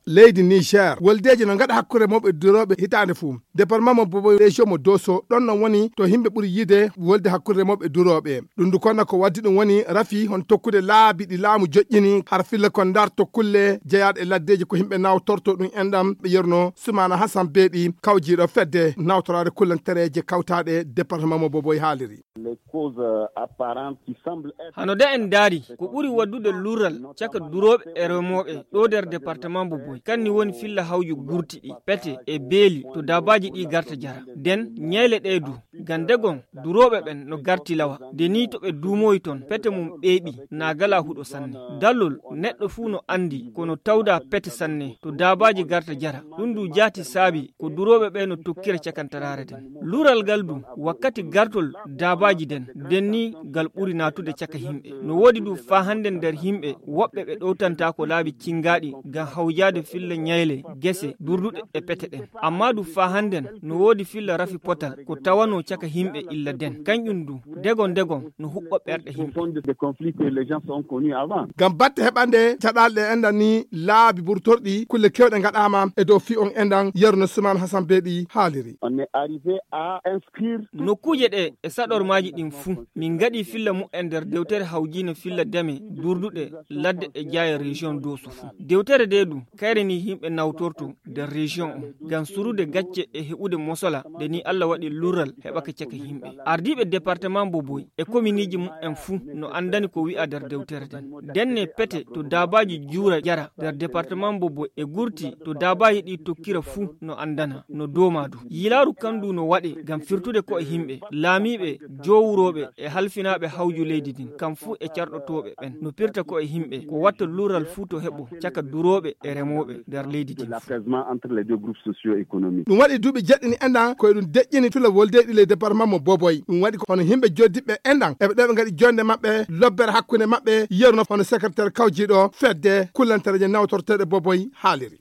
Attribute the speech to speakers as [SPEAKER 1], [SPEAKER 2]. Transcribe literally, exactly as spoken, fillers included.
[SPEAKER 1] leydi Niger woldeji no ngada hakkude mawɓe duroɓe hitande fuu département mo Boboy région mo Dosso ɗon non woni to himɓe ɓuri yide wolde hakkude mawɓe duroɓe ɗum du konna ko waddi ɗum woni rafi hon tokkude laabi ɗi laamu joƴƴini har filla kon dar tokkulle jeyaɗe laddeji ko himɓe nawtorto ɗum enɗam ɓe yerno Soumana Hassan Beeɗi kawjiɗo fedde nawtorade kullantereje kawtaɗe département mo Boboy haaliri.
[SPEAKER 2] hano da en daari ko ɓuri waddude lural caka duroɓe e remoɓe ɗo nder département Boboy kanni woni filla hawju gurti ɗi pete e beeli to dabaji ɗi garta jara den ñeyle ɗe du gandegon duroɓe ɓen no garti lawa de ni to ɓe dumoyi ton pete mum ɓeeɓi na gala huɗo sanne dallol neɗɗo fuu no andi kono tawda pete sanne to dabaji garta jara ɗum du jati saabi ko duroɓe ɓe no tokkira cakantarare den lural gal du wakkati gartol dabaji den den ni gal ɓuri natude caka himɓe no wodi du fa hande nder himɓe woɓɓe ɓe ɗowtanta ko laabi cingaɗi ngam hawjade filla ñayle gese durduɗe e pete ɗen amma du fa handen no wodi filla rafi potal ko tawano caka himɓe illa den kañƴum du degon degon no huɓɓa ɓerɗe himɓe
[SPEAKER 1] ngam batte heɓande caɗalɗe enɗan ni laabi ɓurtorɗi kulle kewɗe gaɗama e dow fi on enɗan yerno Soumana Hassan Beeɗi haaliri
[SPEAKER 2] nokkuje ɗe e saɗormaji ɗin fuu min gaɗi filla mu'en nder dewtere hawjino filla deme durduɗe ladde e jaya région Dosso fuu dewtere de du kayre ni himɓe nawtorto nder région o ngam surude gacce e heɓude mosola de ni Allah waɗi lural heɓaka caka himɓe ardiɓe département Boboy e commune ji mu'en fuu no andani ko wi'a nder dewtere den denne pete to dabaji juura jara nder département Boboy e gurti to dabaji ɗi tokkira fuu no andana no domadu yilaru kandu no waɗe ngam firtude ko e himɓe laamiɓe jowuroɓe e halfinaɓe hawju leydi din kam fuu e carɗotoɓe ɓen no pirta ko e himɓe ko watta lural fuu to heɓo caka duroɓe e remoɓe nder leydi din
[SPEAKER 1] ɗum waɗi duuɓi jeɗɗini enɗan koye ɗum deƴƴini tula woldeɗi le département mo Boboy ɗum waɗi hono himɓe joddiɓe enɗan eɓe ɗo ɓe gaɗi jonde mabɓe lobbere hakkude mabɓe yeruno hono secrétaire kawjiɗo fedde kullantereje nawtorteɗe Boboy haaliri.